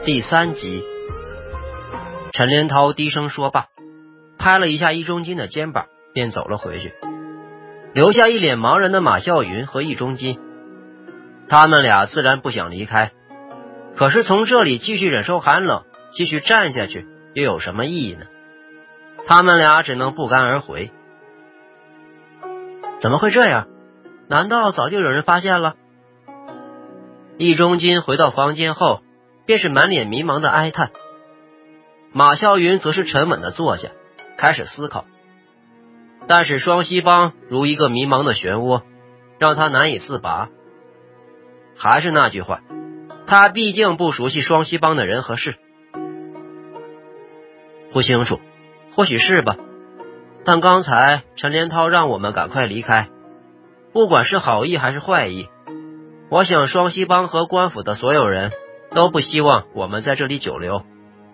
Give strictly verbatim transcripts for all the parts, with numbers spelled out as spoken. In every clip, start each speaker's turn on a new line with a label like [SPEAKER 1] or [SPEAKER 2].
[SPEAKER 1] 第三集。陈连涛低声说罢，拍了一下易中金的肩膀，便走了回去，留下一脸茫然的马啸云和易中金。他们俩自然不想离开，可是从这里继续忍受寒冷，继续站下去又有什么意义呢？他们俩只能不甘而回。怎么会这样？难道早就有人发现了？易中金回到房间后，便是满脸迷茫的哀叹。马啸云则是沉稳地坐下，开始思考。但是双溪帮如一个迷茫的漩涡，让他难以自拔。还是那句话，他毕竟不熟悉双溪帮的人和事。不清楚，或许是吧。但刚才陈连涛让我们赶快离开，不管是好意还是坏意，我想双溪帮和官府的所有人都不希望我们在这里久留。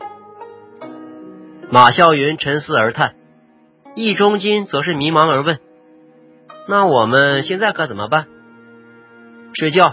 [SPEAKER 1] 马啸云沉思而叹，易中金则是迷茫而问：那我们现在可怎么办？睡觉。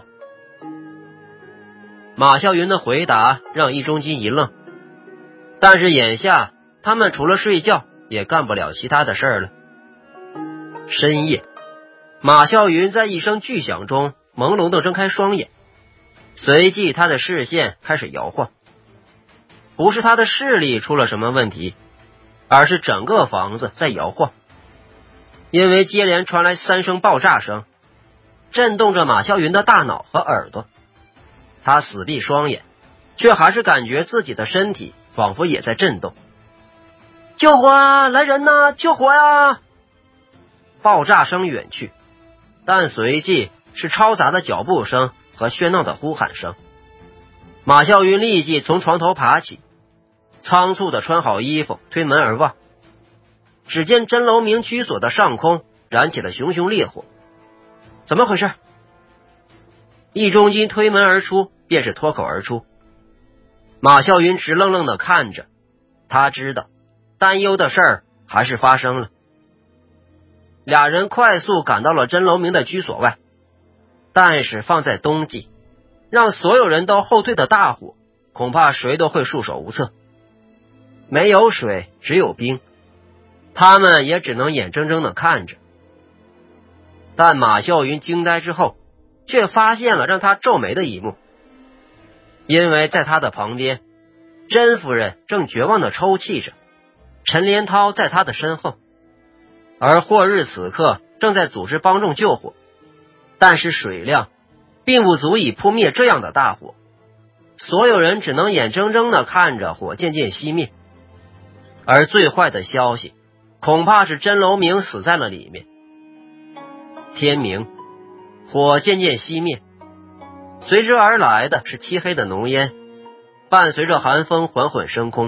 [SPEAKER 1] 马啸云的回答让易中金一愣，但是眼下他们除了睡觉也干不了其他的事儿了。深夜，马啸云在一声巨响中朦胧地睁开双眼，随即他的视线开始摇晃。不是他的视力出了什么问题，而是整个房子在摇晃，因为接连传来三声爆炸声，震动着马啸云的大脑和耳朵。他死闭双眼，却还是感觉自己的身体仿佛也在震动。救火啊！来人呐！救火呀！爆炸声远去，但随即是嘈杂的脚步声和喧闹的呼喊声。马啸云立即从床头爬起，仓促地穿好衣服，推门而望。只见真楼明居所的上空燃起了熊熊烈火。怎么回事？易中金推门而出，便是脱口而出。马啸云直愣愣地看着，他知道担忧的事儿还是发生了。俩人快速赶到了真楼明的居所外，但是放在冬季，让所有人都后退的大火，恐怕谁都会束手无策。没有水，只有冰，他们也只能眼睁睁地看着。但马啸云惊呆之后，却发现了让他皱眉的一幕，因为在他的旁边，甄夫人正绝望地抽泣着，陈连涛在他的身后，而霍日此刻正在组织帮众救火，但是水量并不足以扑灭这样的大火，所有人只能眼睁睁地看着火渐渐熄灭。而最坏的消息，恐怕是真楼明死在了里面。天明，火渐渐熄灭，随之而来的是漆黑的浓烟，伴随着寒风缓缓升空。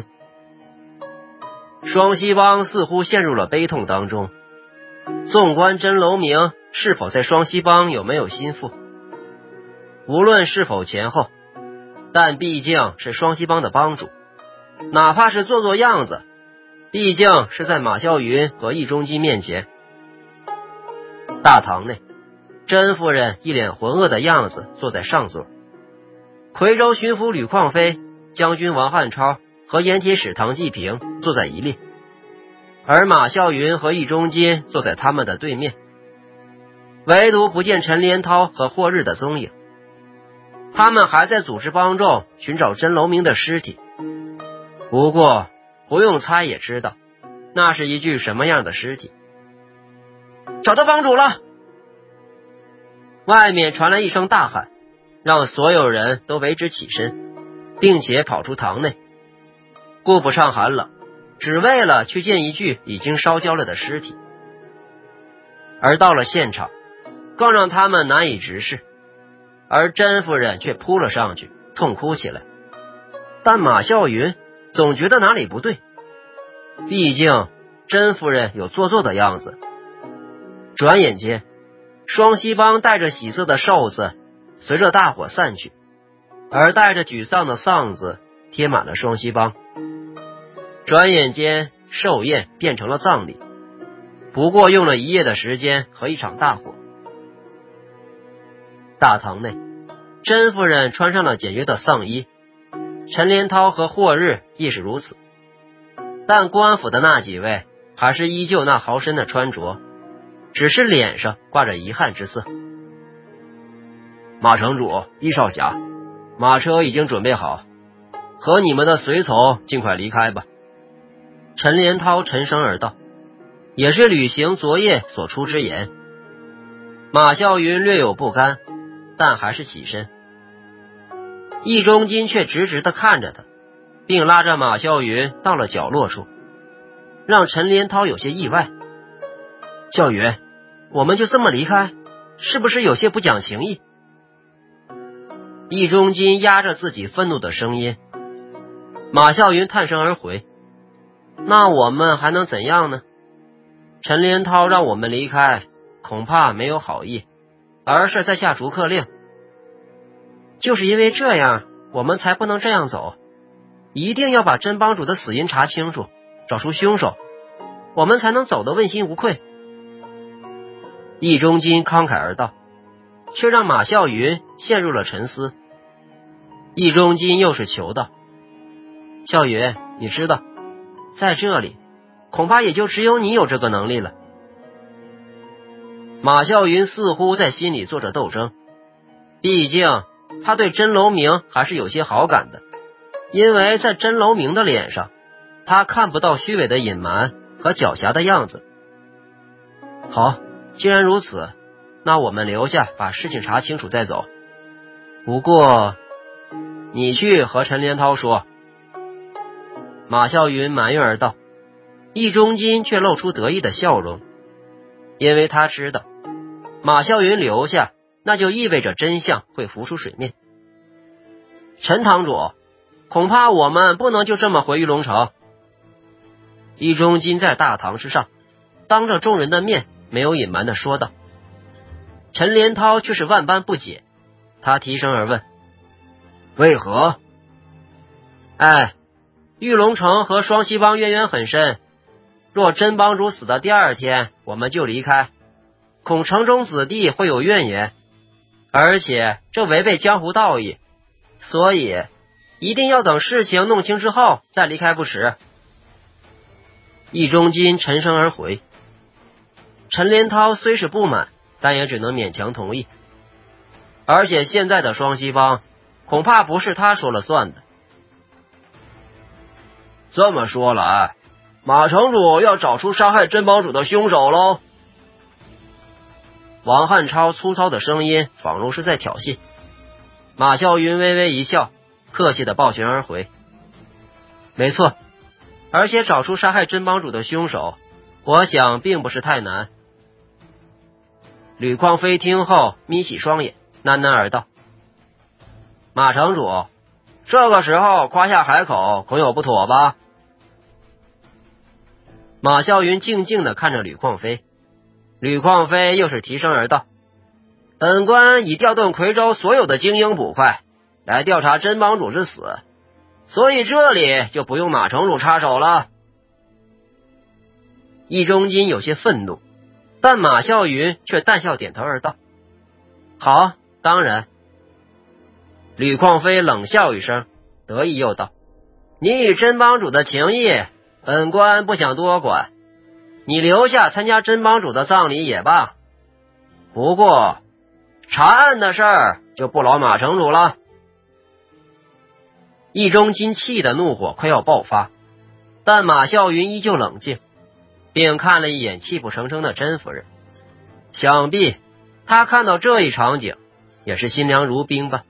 [SPEAKER 1] 双溪帮似乎陷入了悲痛当中，纵观真楼明是否在双溪帮有没有心腹，无论是否前后，但毕竟是双溪帮的帮主，哪怕是做做样子，毕竟是在马啸云和易中金面前。大堂内，甄夫人一脸浑噩的样子坐在上座，夔州巡抚吕旷飞、将军王汉超和盐铁使唐继平坐在一列，而马啸云和易中金坐在他们的对面，唯独不见陈连涛和霍日的踪影。他们还在组织帮众寻找真楼明的尸体，不过不用猜也知道那是一具什么样的尸体。找到帮主了！外面传来一声大喊，让所有人都为之起身，并且跑出堂内，顾不上寒冷，只为了去见一具已经烧焦了的尸体。而到了现场，更让他们难以直视，而甄夫人却扑了上去，痛哭起来。但马啸云总觉得哪里不对，毕竟甄夫人有做作的样子。转眼间，双溪帮带着喜色的寿子随着大火散去，而带着沮丧的丧子贴满了双溪帮。转眼间，寿宴变成了葬礼，不过用了一夜的时间和一场大火。大堂内，甄夫人穿上了简约的丧衣， 陈连涛和霍日亦是如此，但官府的那几位还是依旧那豪绅的穿着，只是脸上挂着遗憾之色。马城主、易少侠，马车已经准备好，和你们的随从尽快离开吧。陈连涛沉声而道，也是履行昨夜所出之言。马啸云略有不甘，但还是起身。易中金却直直地看着他，并拉着马啸云到了角落处，让陈连涛有些意外。啸云，我们就这么离开，是不是有些不讲情义？易中金压着自己愤怒的声音。马啸云叹声而回，那我们还能怎样呢？陈连涛让我们离开，恐怕没有好意，而是在下逐客令。就是因为这样，我们才不能这样走，一定要把真帮主的死因查清楚，找出凶手，我们才能走得问心无愧。易中金慷慨而道，却让马啸云陷入了沉思。易中金又是求道，啸云，你知道，在这里恐怕也就只有你有这个能力了。马啸云似乎在心里做着斗争，毕竟他对真楼明还是有些好感的，因为在真楼明的脸上，他看不到虚伪的隐瞒和狡黠的样子。好，既然如此，那我们留下把事情查清楚再走。不过你去和陈连涛说。马啸云埋怨而道，易中金却露出得意的笑容，因为他知道马啸云留下，那就意味着真相会浮出水面。陈堂主，恐怕我们不能就这么回玉龙城。易中金在大堂之上当着众人的面没有隐瞒地说道。陈连涛却是万般不解，他提声而问，为何？哎，玉龙城和双溪帮渊源很深，若真帮主死的第二天我们就离开，恐城中子弟会有怨言，而且这违背江湖道义，所以一定要等事情弄清之后再离开不迟。易中金沉声而回。陈连涛虽是不满，但也只能勉强同意。而且现在的双溪帮恐怕不是他说了算的。这么说来，马城主要找出杀害真帮主的凶手喽？王汉超粗糙的声音仿如是在挑衅。马啸云微微一笑，客气的抱拳而回，没错，而且找出杀害真帮主的凶手，我想并不是太难。吕况飞听后眯起双眼，喃喃而道，马城主，这个时候夸下海口恐有不妥吧？马啸云静静地看着吕况飞，吕况飞又是提声而道，本官已调动夔州所有的精英捕快来调查真帮主之死，所以这里就不用马城主插手了。易中金有些愤怒，但马啸云却淡笑点头而道，好，当然。吕况飞冷笑一声，得意又道，你与真帮主的情谊本官不想多管，你留下参加真帮主的葬礼也罢，不过查案的事儿就不劳马城主了。易中金气的怒火快要爆发，但马啸云依旧冷静，并看了一眼泣不成声的甄夫人，想必他看到这一场景也是心凉如冰吧。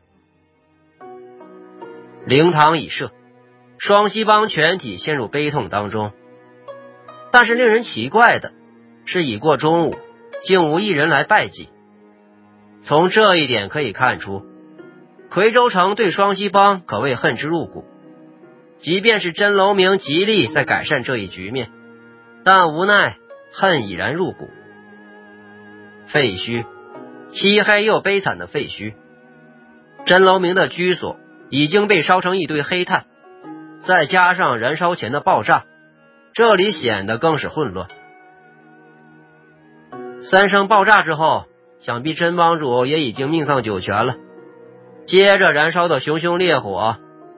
[SPEAKER 1] 灵堂已设，双溪帮全体陷入悲痛当中，但是令人奇怪的是，已过中午，竟无一人来拜祭。从这一点可以看出，夔州城对双溪帮可谓恨之入骨。即便是真楼明极力在改善这一局面，但无奈恨已然入骨。废墟，漆黑又悲惨的废墟，真楼明的居所已经被烧成一堆黑炭，再加上燃烧前的爆炸，这里显得更是混乱。三声爆炸之后，想必真帮主也已经命丧九泉了。接着燃烧的熊熊烈火，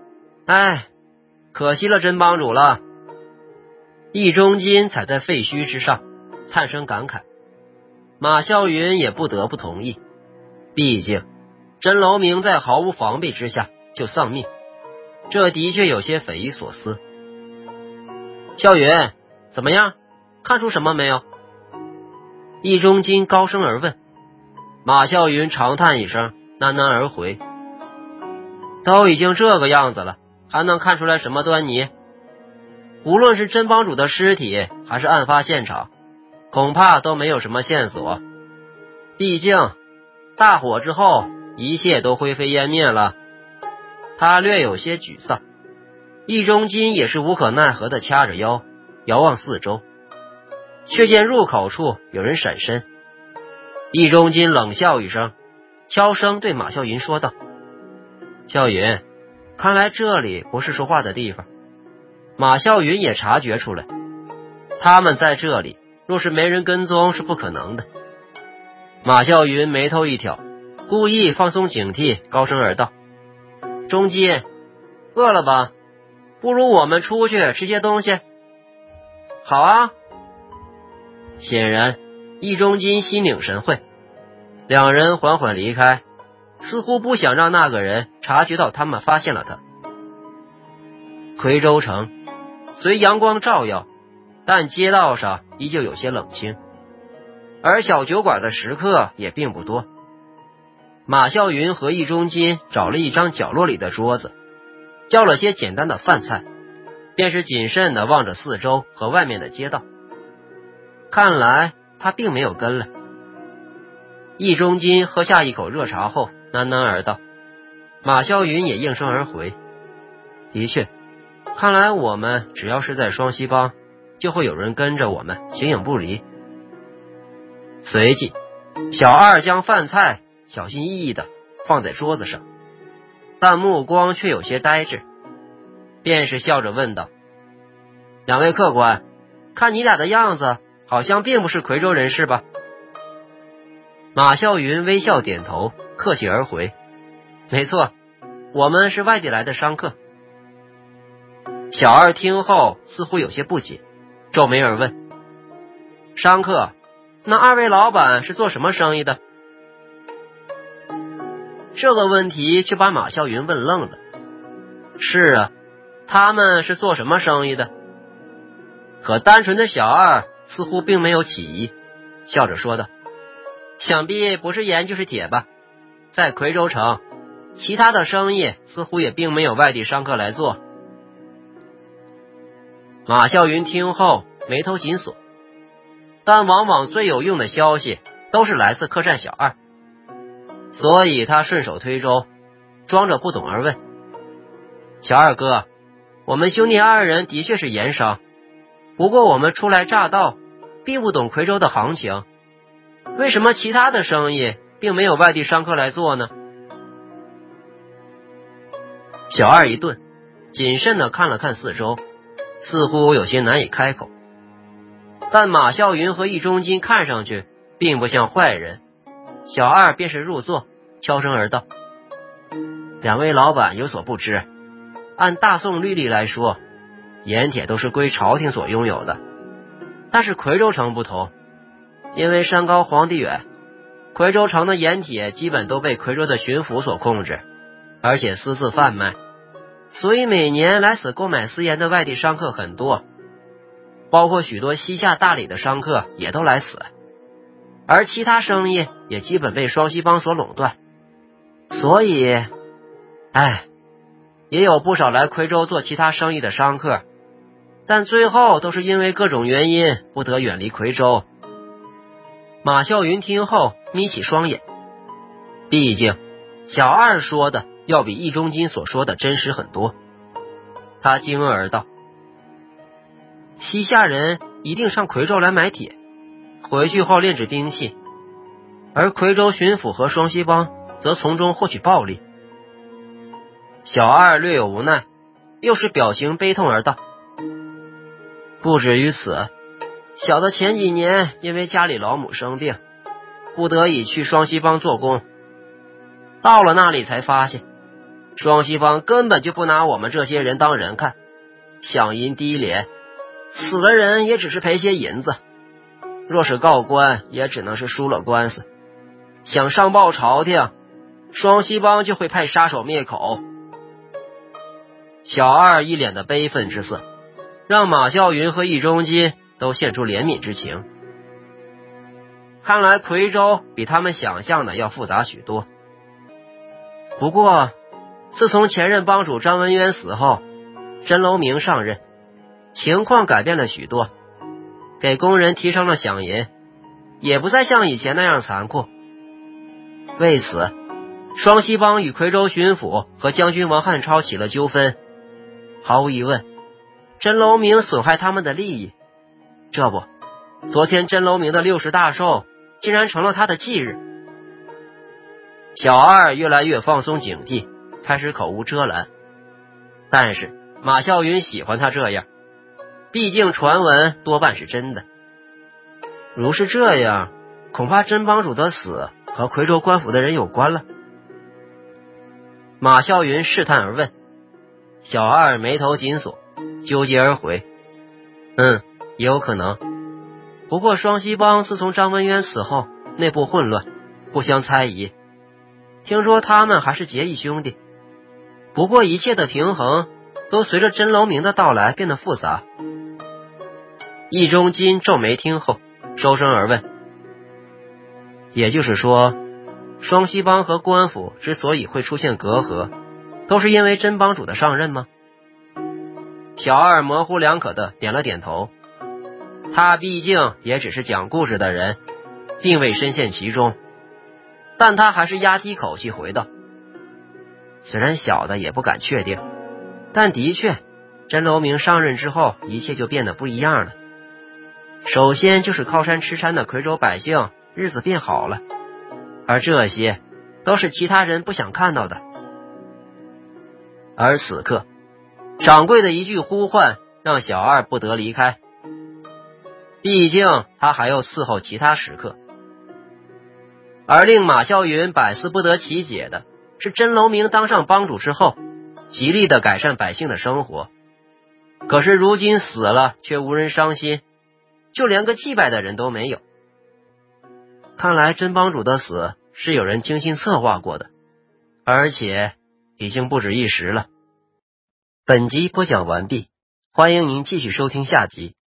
[SPEAKER 1] 哎，可惜了真帮主了。易中金踩在废墟之上，叹声感慨。马啸云也不得不同意，毕竟真楼明在毫无防备之下就丧命，这的确有些匪夷所思。啸云，怎么样？看出什么没有？易中金高声而问。马啸云长叹一声，喃喃而回：都已经这个样子了，还能看出来什么端倪？无论是真帮主的尸体还是案发现场，恐怕都没有什么线索。毕竟大火之后一切都灰飞烟灭了。他略有些沮丧。易中金也是无可奈何地掐着腰，遥望四周，却见入口处有人闪身。易中金冷笑一声，悄声对马啸云说道：啸云，看来这里不是说话的地方。马啸云也察觉出来，他们在这里若是没人跟踪是不可能的。马啸云眉头一挑，故意放松警惕，高声而道：中金，饿了吧？不如我们出去吃些东西。好啊。显然易中金心领神会，两人缓缓离开，似乎不想让那个人察觉到他们发现了他。夔州城虽阳光照耀，但街道上依旧有些冷清，而小酒馆的食客也并不多。马啸云和易中金找了一张角落里的桌子，叫了些简单的饭菜，便是谨慎地望着四周和外面的街道。看来他并没有跟来。易中金喝下一口热茶后喃喃而道，马啸云也应声而回：的确，看来我们只要是在双溪帮，就会有人跟着我们形影不离。随即小二将饭菜小心翼翼地放在桌子上，但目光却有些呆滞，便是笑着问道：两位客官，看你俩的样子好像并不是夔州人士吧？马啸云微笑点头，客气而回：没错，我们是外地来的商客。小二听后似乎有些不解，皱眉而问：商客，那二位老板是做什么生意的？这个问题却把马啸云问愣了。是啊，他们是做什么生意的？可单纯的小二似乎并没有起疑，笑着说道：想必不是盐就是铁吧。在夔州城，其他的生意似乎也并没有外地商客来做。马啸云听后眉头紧锁，但往往最有用的消息都是来自客栈小二，所以他顺手推舟，装着不懂而问：小二哥，我们兄弟二人的确是盐商，不过我们初来乍到，并不懂夔州的行情，为什么其他的生意并没有外地商客来做呢？小二一顿，谨慎地看了看四周，似乎有些难以开口。但马啸云和易中金看上去并不像坏人，小二便是入座，悄声而道：两位老板有所不知，按大宋律例来说，盐铁都是归朝廷所拥有的，但是夔州城不同，因为山高皇帝远，夔州城的盐铁基本都被夔州的巡抚所控制，而且私自贩卖，所以每年来此购买私盐的外地商客很多，包括许多西夏大理的商客也都来此，而其他生意也基本被双溪帮所垄断，所以哎，也有不少来夔州做其他生意的商客，但最后都是因为各种原因不得远离夔州。马啸云听后眯起双眼，毕竟小二说的要比易中金所说的真实很多。他惊愕而道：西夏人一定上夔州来买铁，回去后炼制兵器，而夔州巡抚和双溪帮则从中获取暴利。小二略有无奈，又是表情悲痛而道：不止于此，小的前几年因为家里老母生病，不得已去双溪帮做工，到了那里才发现双西方根本就不拿我们这些人当人看，响银低廉，死了人也只是赔些银子，若是告官也只能是输了官司，想上报朝廷，双西帮就会派杀手灭口。小二一脸的悲愤之色，让马啸云和易中金都现出怜悯之情。看来夔州比他们想象的要复杂许多。不过自从前任帮主张文渊死后，真楼明上任，情况改变了许多，给工人提升了饷银，也不再像以前那样残酷。为此，双西帮与夔州巡抚和将军王汉超起了纠纷。毫无疑问，真楼明损害他们的利益。这不，昨天真楼明的六十大寿竟然成了他的忌日。小二越来越放松警惕，开始口无遮拦。但是马啸云喜欢他这样，毕竟传闻多半是真的。如是这样，恐怕真帮主的死和夔州官府的人有关了。马啸云试探而问。小二眉头紧锁，纠结而回：嗯，也有可能。不过双西帮自从张文渊死后，内部混乱，互相猜疑，听说他们还是结义兄弟。不过一切的平衡都随着真楼明的到来变得复杂。易中金皱眉听后，收声而问：也就是说，双西帮和官府之所以会出现隔阂，都是因为真帮主的上任吗？小二模糊两可的点了点头，他毕竟也只是讲故事的人，并未深陷其中，但他还是压低口气回道：虽然小的也不敢确定，但的确真楼明上任之后，一切就变得不一样了。首先就是靠山吃山的夔州百姓日子变好了，而这些都是其他人不想看到的。而此刻，掌柜的一句呼唤让小二不得离开，毕竟他还要伺候其他食客。而令马啸云百思不得其解的是，真楼明当上帮主之后，极力的改善百姓的生活，可是如今死了却无人伤心，就连个祭拜的人都没有。看来真帮主的死是有人精心策划过的，而且已经不止一时了。本集播讲完毕，欢迎您继续收听下集。